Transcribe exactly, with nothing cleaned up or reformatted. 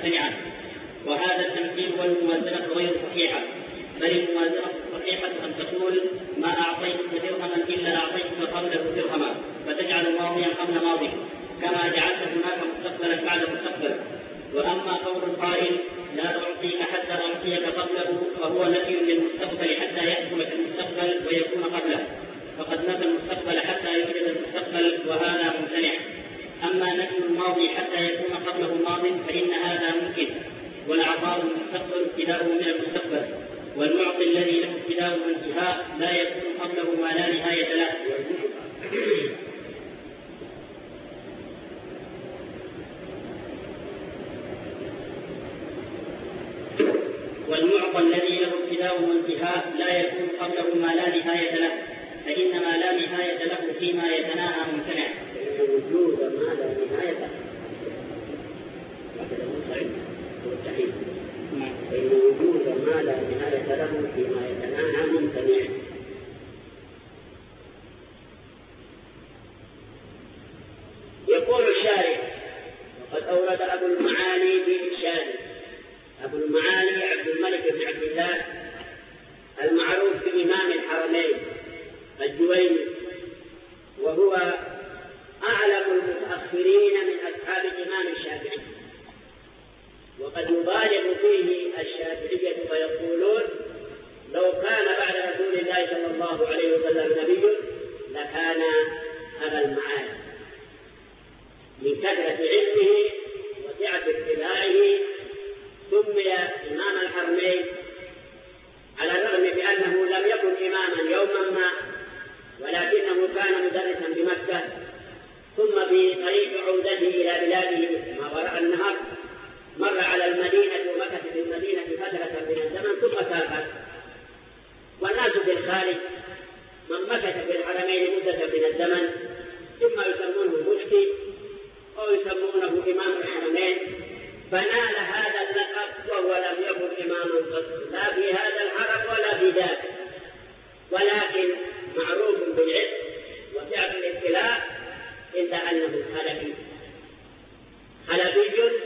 ممتنعة. وهذا التمثيل والموازنة غير صحيحة، بل الموازنة الصحيحة أن تقول ما أعطيتك درهما إلا أعطيتك قبله درهما، فتجعل ماضيا قبل ماضي كما جعلت هناك مستقبلا بعد مستقبل. وأما قول القائل لا أعطيك حتى أعطيك قبله فهو نفي للمستقبل حتى يحكم في المستقبل ويكون قبله، فقد نفى المستقبل حتى يوجد المستقبل وهذا ممتنع. أما نفي الماضي حتى يكون قبله ماض فإن هذا ممكن، والعطاء المستقبل ابتداء من المستقبل، والمعطي الذي له ابتداء وانتهاء لا يكون قبله ما لا نهاية له. والمعطى الذي له ابتداء وانتهاء لا يكون قبله ما لا نهاية له، فإن ما لا نهاية له فيما يتناهى ممتنع. وجود ما لا نهاية له فإن وجود ما لا نهاية له فيما يتناهى ممتنع. يقول الشارع وقد أورد أبو المعالي بإرشاده. أبو المعالي عبد الملك بن عبد الله المعروف بإمام الحرمين الجويني، وهو أعلم المتأخرين من أصحاب الإمام الشافعي، وقد يبالغ فيه الشافعية فيقولون لو كان بعد رسول الله صلى الله عليه وسلم نبي لكان أبا المعالي، من كثرة علمه وسعة اطلاعه سمي إمام الحرمين، على الرغم بأنه لم يكن إماما يوما ما، ولكنه كان مدرسا بمكة، ثم في طريق عودته إلى بلاده ما وراء النهر مر على المدينة ومكث في المدينة فترة من الزمن ثم سافر. والناس في الخارج من مكث في الحرمين مدة من الزمن ثم يسمونه مفتي أو يسمونه إمام الحرمين، فنال هذا اللقب وهو لم يكن إماما قط لا في هذا الحرم ولا في ذاك، ولكن معروف بالعلم وسعة الاطلاع، إلا أنه حلفي حلفي